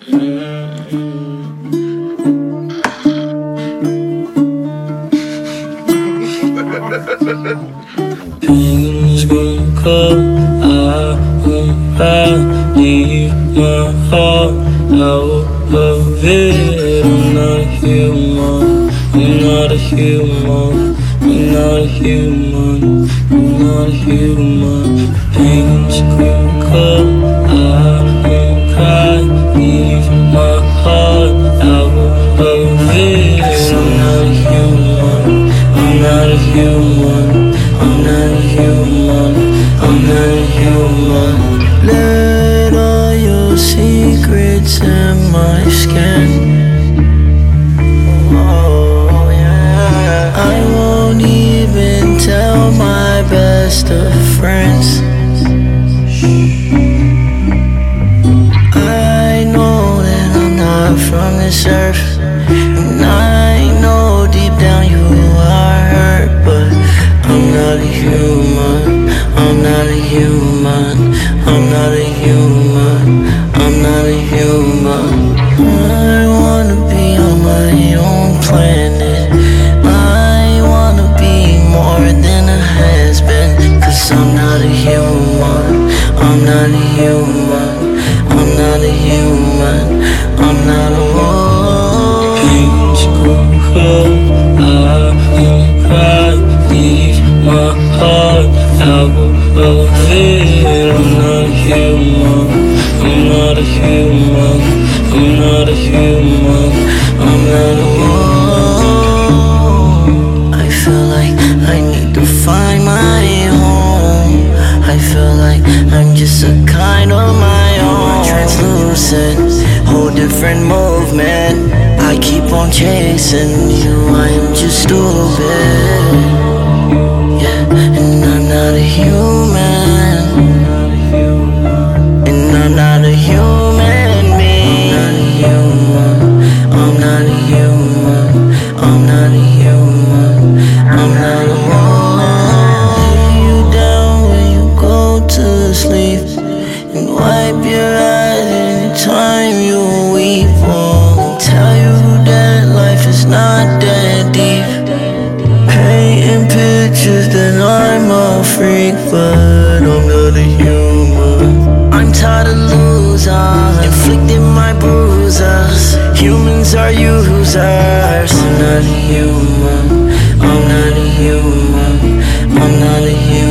Pain's gonna come, I won't cry. Leave my heart out of it. I'm not a human, I'm not a human, I'm not a human, I'm not a human. Pain's gonna come, I won't cry. Leave my heart out of it. I'm not a human, I'm not a human, I'm not a human, I'm not a human. Let all your secrets in my skin. Oh yeah. I won't even tell my best of friends. I know that I'm not from this earth, and I know deep down you are hurt, but I'm not a human, I'm not a human, I'm not a human, I'm not a human. I wanna be on my own planet, I wanna be more than a has-been, 'cause I'm not a human, I'm not a human, I'm not a human, I'm not a woman. Pain's gonna come, I won't cry. Leave my heart out of it. I'm not a human, I'm not a human, I'm not a human, I'm not a woman. I feel like I need to find my home. I feel like I'm just a kind of my own. Translucent, whole different movement. I keep on chasing you, I am just stupid. Yeah, and I'm not a human, and I'm not a human being. I'm not a human, I'm not a human, I'm not a woman. Lay you down when you go to sleep, and wipe your eyes anytime you weep. Won't tell you that life is not that deep. Painting pictures that I'm a freak, but I'm not a human. I'm tired of losers, inflicting my bruises. Humans are users. I'm not a human, I'm not a human, I'm not a human.